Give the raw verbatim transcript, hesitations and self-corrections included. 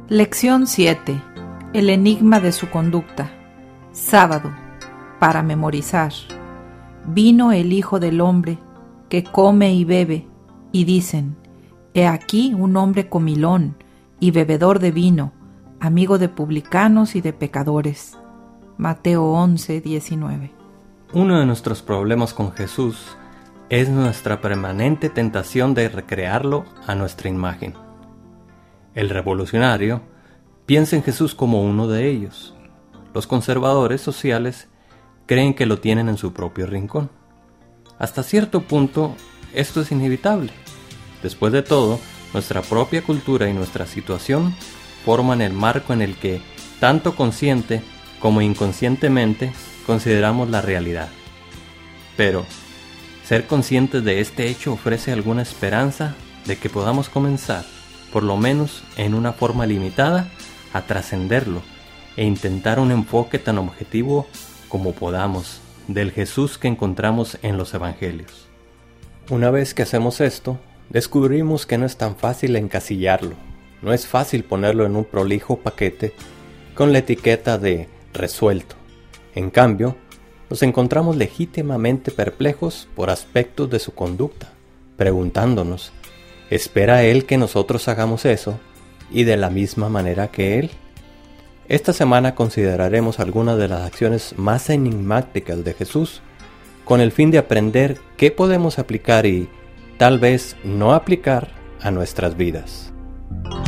Lección siete. El enigma de su conducta. Sábado. Para memorizar. Vino el Hijo del Hombre, que come y bebe, y dicen: He aquí un hombre comilón y bebedor de vino, amigo de publicanos y de pecadores. Mateo once, diecinueve. Uno de nuestros problemas con Jesús es nuestra permanente tentación de recrearlo a nuestra imagen. El revolucionario piensa en Jesús como uno de ellos. Los conservadores sociales creen que lo tienen en su propio rincón. Hasta cierto punto, esto es inevitable. Después de todo, nuestra propia cultura y nuestra situación forman el marco en el que, tanto consciente como inconscientemente, consideramos la realidad. Pero, ser conscientes de este hecho ofrece alguna esperanza de que podamos comenzar, por lo menos en una forma limitada, a trascenderlo e intentar un enfoque tan objetivo como podamos del Jesús que encontramos en los Evangelios. Una vez que hacemos esto, descubrimos que no es tan fácil encasillarlo, no es fácil ponerlo en un prolijo paquete con la etiqueta de resuelto. En cambio, nos encontramos legítimamente perplejos por aspectos de su conducta, preguntándonos: ¿espera Él que nosotros hagamos eso y de la misma manera que Él? Esta semana consideraremos algunas de las acciones más enigmáticas de Jesús con el fin de aprender qué podemos aplicar y, tal vez, no aplicar a nuestras vidas.